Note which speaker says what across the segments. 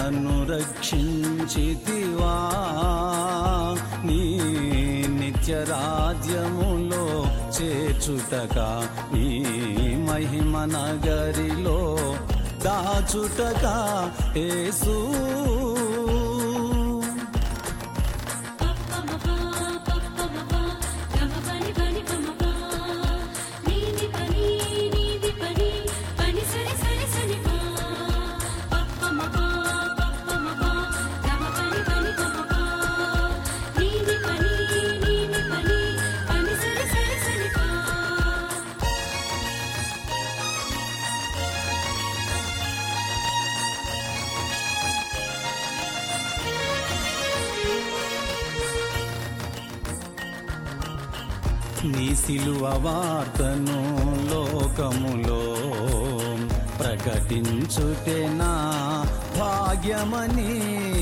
Speaker 1: నన్ను రక్షించితివా నీ నిత్య రాజ్యములో చేర్చుటకా నీ మహిమ నగరిలో దాచుటకా యేసు నీ సిలువ వార్తను లోకములో ప్రకటించుటే నా భాగ్యమని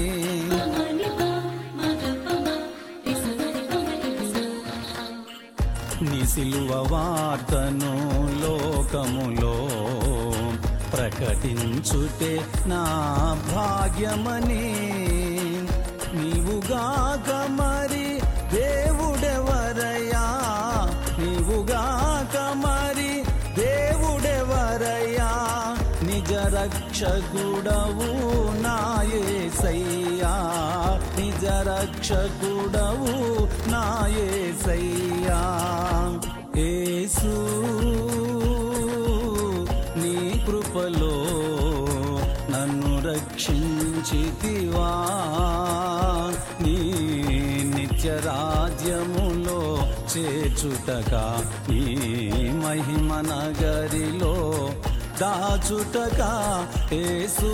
Speaker 1: నీ సిలువ వార్తను లోకములో ప్రకటించుటే నా భాగ్యమని నీవుగాక మరి దేవుడెవరయ్యా నీవుగాక మరి దేవుడెవరయ్యా నిజ రక్షకుడవు నా యేసయ్యా నిజ రక్షకుడవు నా యేసయ్యా యేసు నీ కృపలో నన్ను రక్షించితివా నీ నిత్య రాజ్యములో చేర్చుటకా నీ మహిమ నగరిలో దాచుటకా యేసు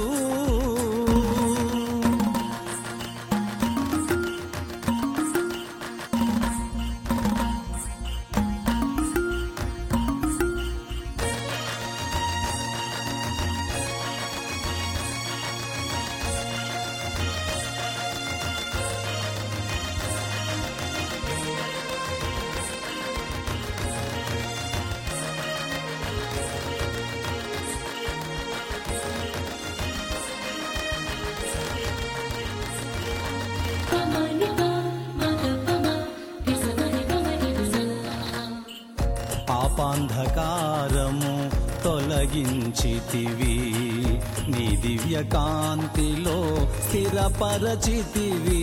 Speaker 1: పాపాంధకారము తొలగించితివి నీ దివ్య కాంతిలో స్థిరపరచితివి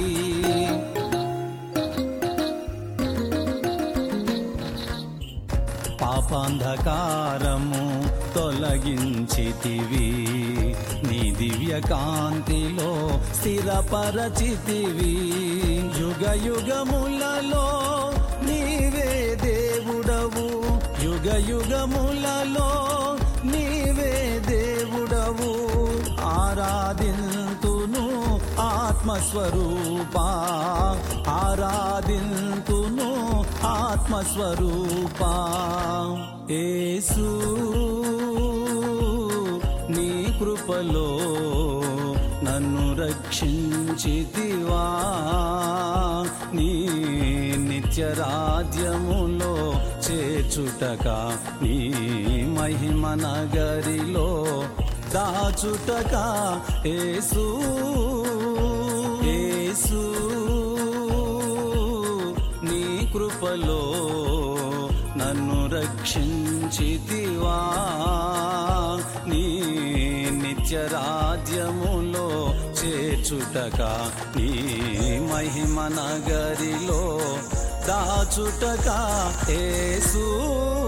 Speaker 1: పాపాంధకారము తొలగించితివి నీ దివ్య కాంతిలో స్థిరపరచితివి యుగ యుగములలో నీవే దేవుడవు యుగ యుగములలో నీవే దేవుడవు ఆరాధింతును ఆత్మస్వరూపా ఆరాధింతును ఆత్మస్వరూపా యేసు నీ కృపలో నన్ను రక్షించితివా నీ నిత్య రాజ్యములో చేర్చుటకా నీ మహిమ నగరిలో దాచుటకా యేసు యేసు నీ కృపలో నన్ను రక్షించితివా నీ నిత్య రాజ్యములో చేర్చుటకా నీ మహిమ నగరిలో దాచుటకా యేసు